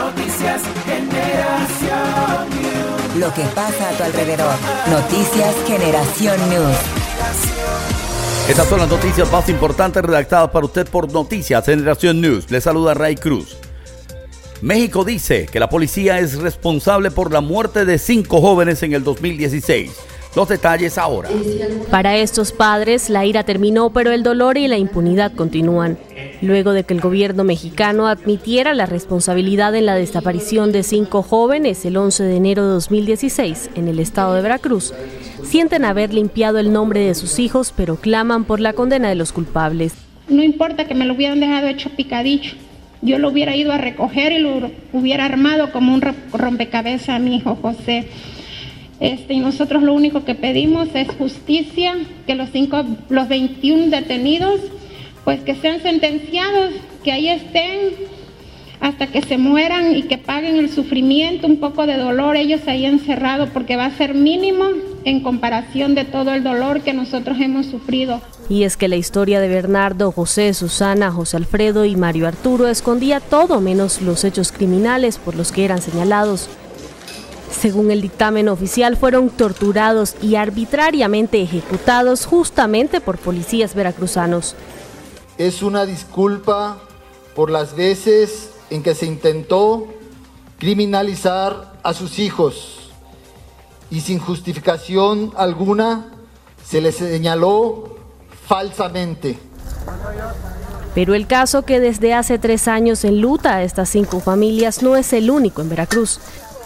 Noticias Generación News. Lo que pasa a tu alrededor. Noticias Generación News. Estas son las noticias más importantes redactadas para usted por Noticias Generación News. Le saluda Ray Cruz. México dice que la policía es responsable por la muerte de 5 jóvenes en el 2016. Los detalles ahora. Para estos padres, la ira terminó, pero el dolor y la impunidad continúan. Luego de que el gobierno mexicano admitiera la responsabilidad en la desaparición de 5 jóvenes el 11 de enero de 2016 en el estado de Veracruz, sienten haber limpiado el nombre de sus hijos, pero claman por la condena de los culpables. No importa que me lo hubieran dejado hecho picadillo, yo lo hubiera ido a recoger y lo hubiera armado como un rompecabezas a mi hijo José. Y nosotros lo único que pedimos es justicia, que los 21 detenidos, pues que sean sentenciados, que ahí estén hasta que se mueran y que paguen el sufrimiento, un poco de dolor ellos ahí encerrados, porque va a ser mínimo en comparación de todo el dolor que nosotros hemos sufrido. Y es que la historia de Bernardo, José, Susana, José Alfredo y Mario Arturo escondía todo menos los hechos criminales por los que eran señalados. Según el dictamen oficial, fueron torturados y arbitrariamente ejecutados justamente por policías veracruzanos. Es una disculpa por las veces en que se intentó criminalizar a sus hijos y sin justificación alguna se les señaló falsamente. Pero el caso que desde hace 3 años enluta a estas 5 familias no es el único en Veracruz.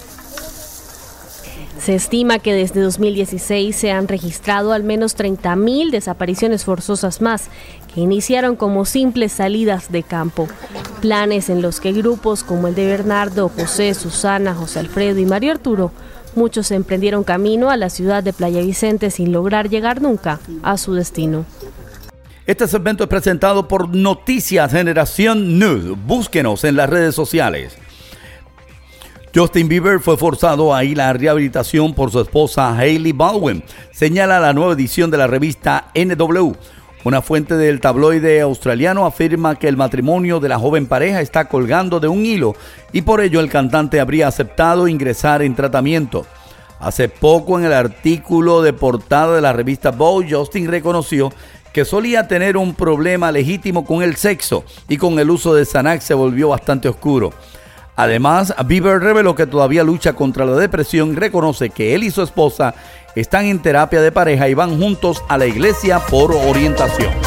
Se estima que desde 2016 se han registrado al menos 30,000 desapariciones forzosas más, que iniciaron como simples salidas de campo. Planes en los que grupos como el de Bernardo, José, Susana, José Alfredo y Mario Arturo, muchos emprendieron camino a la ciudad de Playa Vicente sin lograr llegar nunca a su destino. Este segmento es presentado por Noticias Generación News. Búsquenos en las redes sociales. Justin Bieber fue forzado a ir a rehabilitación por su esposa Hailey Baldwin, señala la nueva edición de la revista NW. Una fuente del tabloide australiano afirma que el matrimonio de la joven pareja está colgando de un hilo y por ello el cantante habría aceptado ingresar en tratamiento. Hace poco, en el artículo de portada de la revista Vogue, Justin reconoció que solía tener un problema legítimo con el sexo y con el uso de Xanax se volvió bastante oscuro. Además, Bieber reveló que todavía lucha contra la depresión y reconoce que él y su esposa están en terapia de pareja y van juntos a la iglesia por orientación.